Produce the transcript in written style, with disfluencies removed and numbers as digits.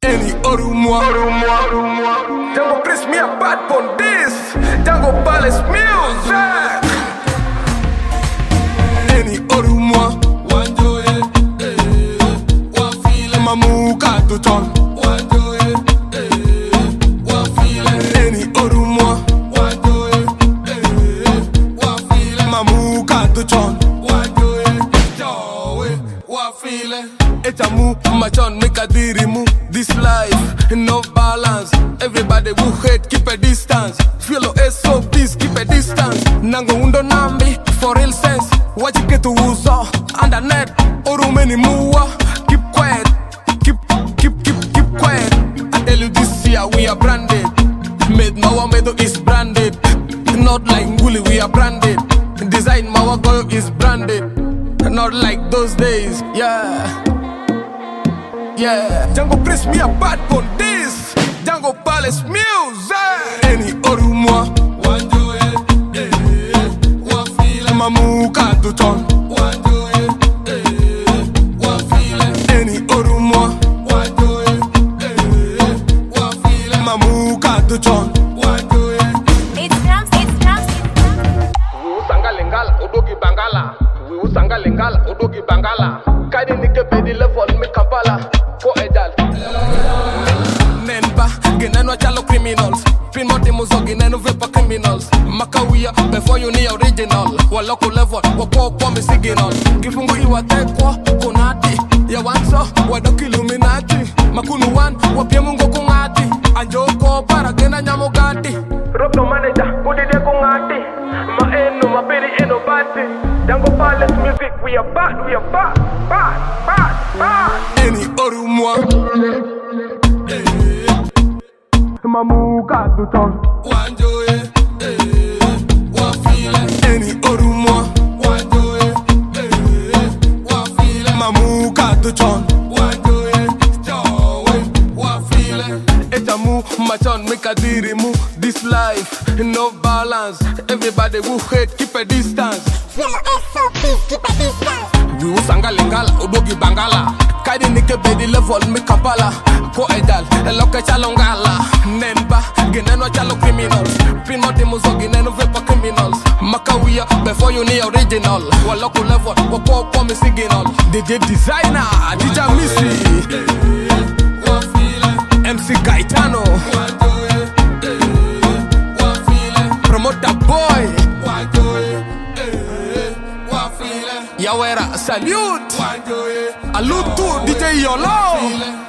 Any Orumwa. Django Chris me a bad on this. Django Palace music. Any Orumwa. Mamuka to turn. Any Orumwa. Mamuka to turn. It's a move, my turn, make a dirimu. This life, no balance. Everybody who hate, keep a distance. Feel SOPs, keep a distance. Nango undo nambi, for real sense. What you get to uso, under net, orumeni muwa. Keep quiet, keep quiet. I tell you this year, we are branded. Made Mawamedo is branded. Not like Nguli, we are branded. Design Mawagoyo is branded. Not like those days, yeah. Django Chris me a bad on this. Django Palace music. Any Orumwa. Mamuka to turn. Any Orumwa. Mamuka to turn. Sangalengala, Odogi Bangala. Sangalengala, Odogi Bangala. Kaidi nike pedi level me Kampala. For Edal. Nenba, genano chalo criminals. Pinmoti muzogi nenu vepa criminals. Makawia, before you need original. Waloko level, wako me signal. Gifungu iwa tekwa, konati. Ya wanso, wadoki illuminati. Makunu wan, wapie mungo kungati. Anjoko para gena nyamogati. Roto manager, kudide kungati. Ma eno, ma peri eno bati. Django Palace music, we are bad. Any Orumwa. Mamuka to turn. Any Orumwa. Mamuka to turn. It's a move, my turn, make a dirimu. This life, no balance. Everybody who hate, keep a distance. Feel SOPs, keep a distance. We Sangalengala, Odogi Bangala. Kaidi nike bedi level me Kampala. Ko Edal, Eloke Chalongala. Nenba, geneno chalo criminals. Pinmoti muzogi nenu vepa criminals. Makawia, before you need original. Waloko level, wako me signal. DJ designer, DJ Missy. MC Gaetano. Promoter boy. Yawera, salute. Alutu, DJ Yolo.